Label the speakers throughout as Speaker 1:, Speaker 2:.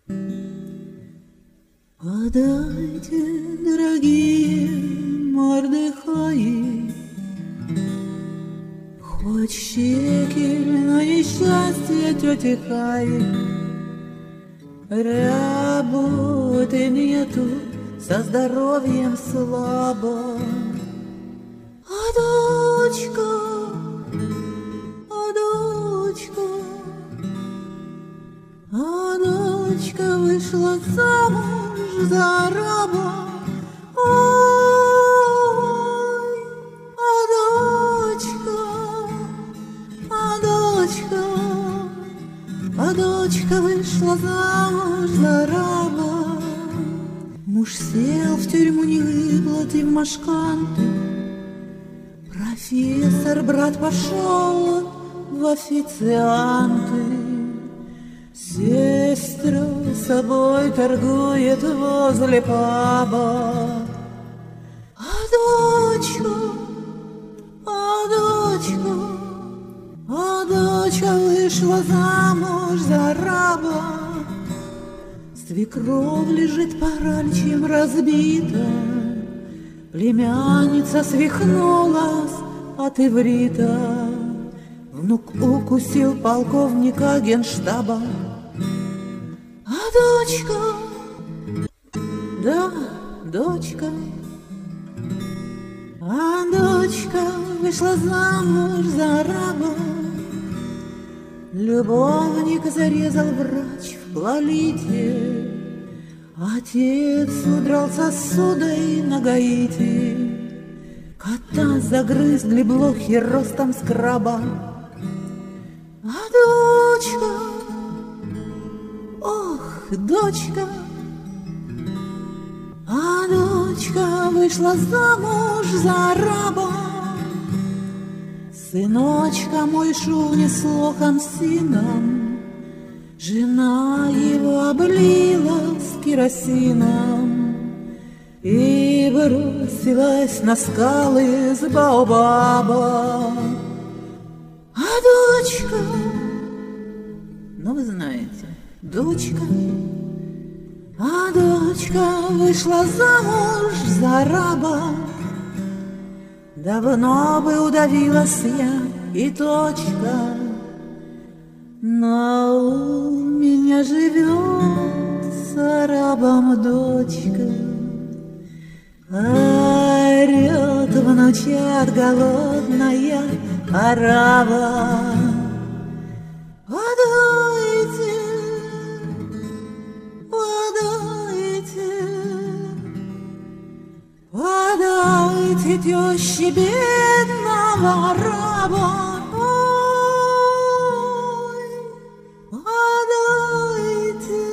Speaker 1: Подайте, дорогие Мордехаи, хоть щеки на несчастье тети Хаи. Работы нету, со здоровьем слабо. А дочка, вышла замуж за раба. Ой, дочка вышла замуж за раба. Муж сел в тюрьму, не выплатив машканту. Профессор, брат, пошел в официанты. Сестра собой торгует возле паба. А дочка вышла замуж за раба. Свекровь лежит параличем разбита. Племянница свихнулась от иврита. Внук укусил полковника генштаба. А дочка, да, дочка, вышла замуж за раба. Любовника зарезал врач в Лолите. Отец удрал сосудой на Гаити. Кота загрызли блохи ростом с краба. А дочка, ох, дочка, вышла замуж за раба. Сыночка мой шел несло хамсином, жена его облила с керосином и бросилась на скалы с баобаба. А дочка, ну вы знаете, дочка вышла замуж за раба. Давно бы удавилась я и точка, но у меня живет с арабом дочка. Орет внучат голодная араба. Подайте тещи бедного раба. Ой, подайте.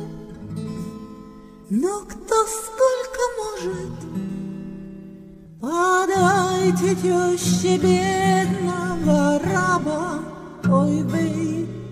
Speaker 1: Но кто сколько может, подайте тещи бедного раба. Ой, вы